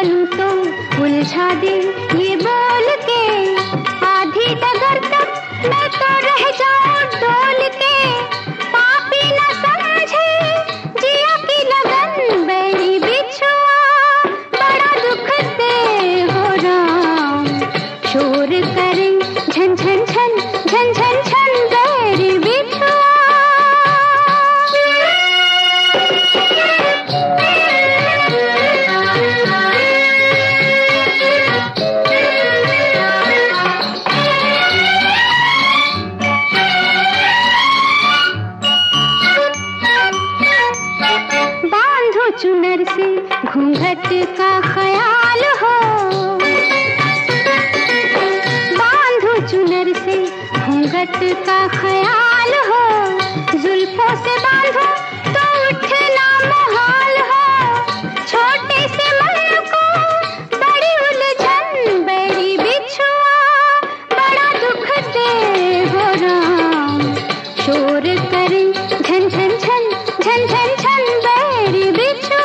चलूं तो उलझा दे ये बोल के, आधी डगर तक मैं तो रह जाऊं डोल के। पापी न समझे जिया की लगन, बैरी बिछुआ बड़ा दुख दे हो राम। शोर करे झन झन झन झन झन झन बैरी बिछुआ। चुनर से घूंघट का ख्याल हो, बांधो चुनर से घूंघट का ख्याल हो। जुल्फों से बांधो तो उठना मुहाल हो। छोटे से मन को बड़ी उलझन, बैरी बिछुआ बड़ा दुख दे हो राम। शोर करे झन झन झन झन झन झन बैरी बिछुआ।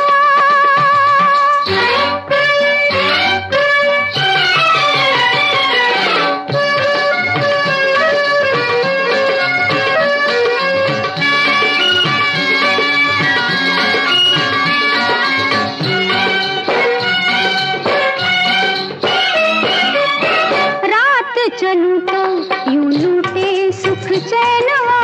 रात चलूं तो यूं लूटे सुख चैनवा,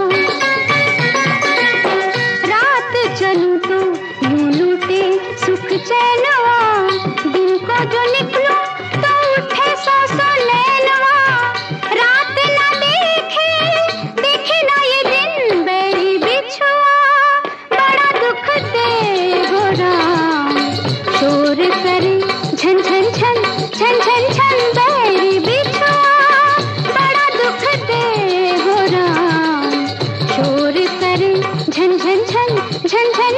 रात चलूं तो यूं लूटे सुख चैनवा। दिन को जो निकलूं तो उठे सौ सौ नैनवा। रात न देखे देखे ना ये दिन, बैरी बिछुआ बड़ा दुख दे हो राम। शोर करे झन झन झन झन झन झन बैरी बिछुआ बड़ा दुख दे हो राम। शोर करे झन झन झन झन झन